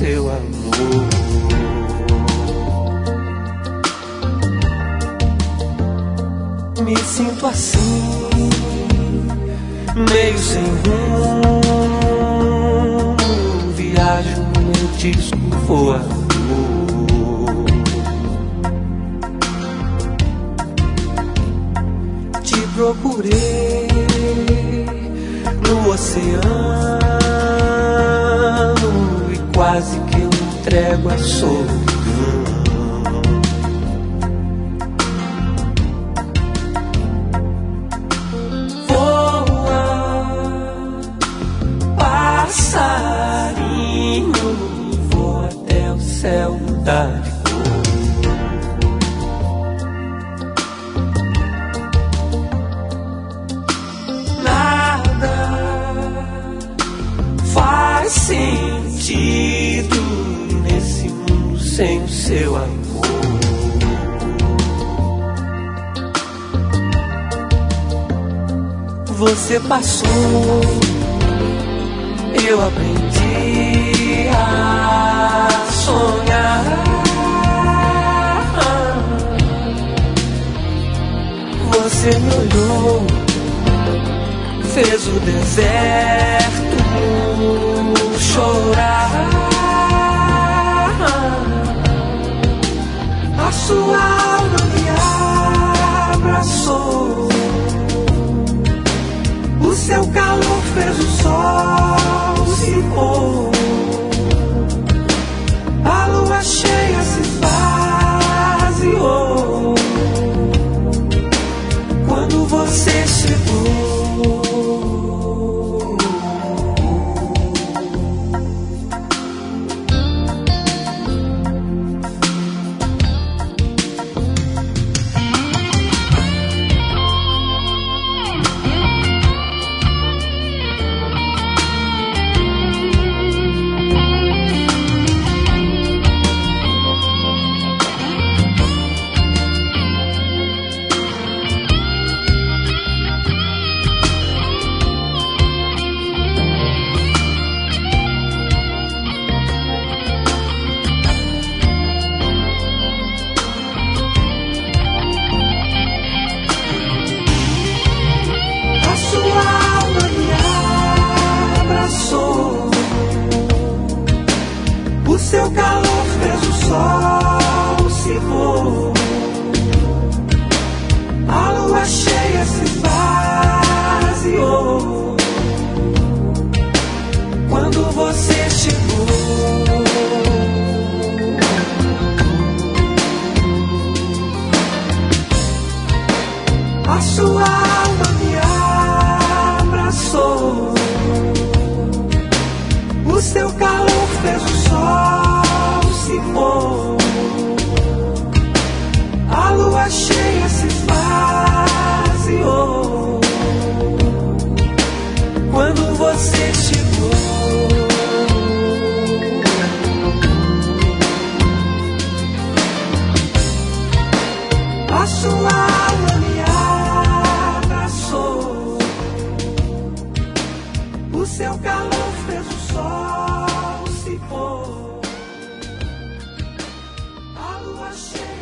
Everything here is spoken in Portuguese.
seu amor. Me sinto assim, meio sem rumo, viajo, meu disco voa. Te procurei no oceano e quase que eu entrego a solidão. Passarinho, vou até o céu mudar de cor. Nada faz sentido nesse mundo sem o seu amor. Você passou, eu aprendi a sonhar. Você me olhou, fez o deserto chorar. A sua alma me abraçou, o seu calor fez o sol se pôr, a lua cheia se esvaziou quando você chegou. O seu calor fez o sol se pôr, a lua cheia se esvaziou quando você chegou. A sua alma me abraçou, o seu calor fez o sol se pôr, a lua cheia se esvaziou quando você chegou. A sua alma me abraçou, o seu calor fez o sol se pôr, a lua cheia.